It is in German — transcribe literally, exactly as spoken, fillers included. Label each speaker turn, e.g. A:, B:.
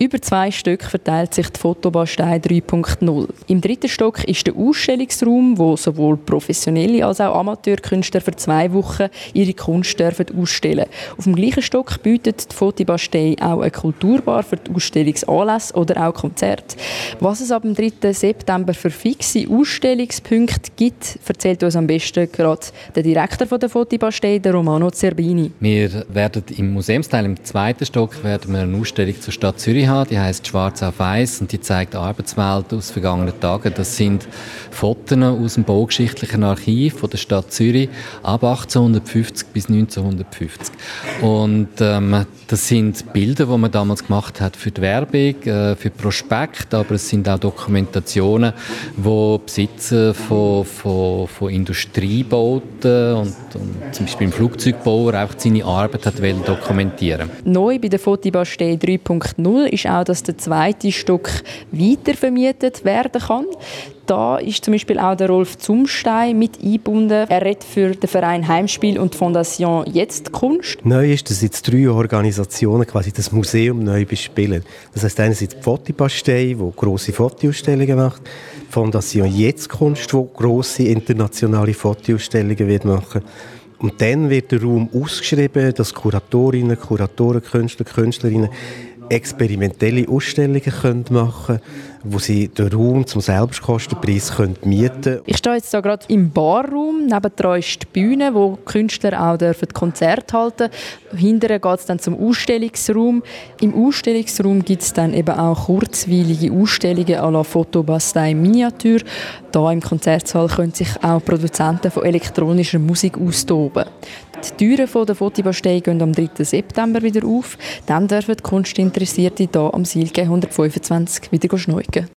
A: Über zwei Stück verteilt sich die Fotobastei drei Punkt null. Im dritten Stock ist der Ausstellungsraum, wo sowohl professionelle als auch Amateurkünstler für zwei Wochen ihre Kunst dürfen ausstellen. Auf dem gleichen Stock bietet die Fotobastei auch eine Kulturbar für die Ausstellungsanlässe oder auch Konzerte. Was es ab dem dritten September für fixe Ausstellungspunkte gibt, erzählt uns am besten gerade der Direktor der Fotobastei, der Romano Zerbini.
B: Wir werden im Museumsteil, im zweiten Stock, werden wir eine Ausstellung zur Stadt Zürich haben. Die heisst «Schwarz auf Weiß» und die zeigt die Arbeitswelt aus vergangenen Tagen. Das sind Fotos aus dem baugeschichtlichen Archiv von der Stadt Zürich ab achtzehnhundertfünfzig bis neunzehnhundertfünfzig. Und ähm, das sind Bilder, die man damals gemacht hat für die Werbung, äh, für Prospekt, aber es sind auch Dokumentationen, wo Besitzer von, von, von Industriebauten und, und zum Beispiel im Flugzeugbauer auch seine Arbeit hat wollen dokumentieren.
A: Neu bei der Fotobastei drei Punkt null ist auch, dass der zweite Stock weitervermietet werden kann. Da ist zum Beispiel auch der Rolf Zumstein mit eingebunden. Er redet für den Verein Heimspiel und die Fondation «Jetzt Kunst».
C: Neu ist, dass jetzt drei Organisationen quasi das Museum neu bespielen. Das heisst einerseits die Fotobastei, die grosse Fotoausstellungen macht, die Fondation «Jetzt Kunst», die grosse internationale Fotoausstellungen wird machen. Und dann wird der Raum ausgeschrieben, dass Kuratorinnen, Kuratoren, Künstler, Künstlerinnen experimentelle Ausstellungen können machen können, wo sie den Raum zum Selbstkostenpreis mieten können.
A: Ich stehe jetzt hier gerade im Barraum. Nebendran ist die Bühne, wo die Künstler auch Konzerte halten dürfen. Hinterher geht es dann zum Ausstellungsraum. Im Ausstellungsraum gibt es dann eben auch kurzweilige Ausstellungen à la Fotobastei Miniatur. Hier im Konzertsaal können sich auch Produzenten von elektronischer Musik austoben. Die Türen der Fotobastei gehen am dritten September wieder auf. Dann dürfen die Kunstinteressierte hier am Silke hundertfünfundzwanzig wieder schneiden.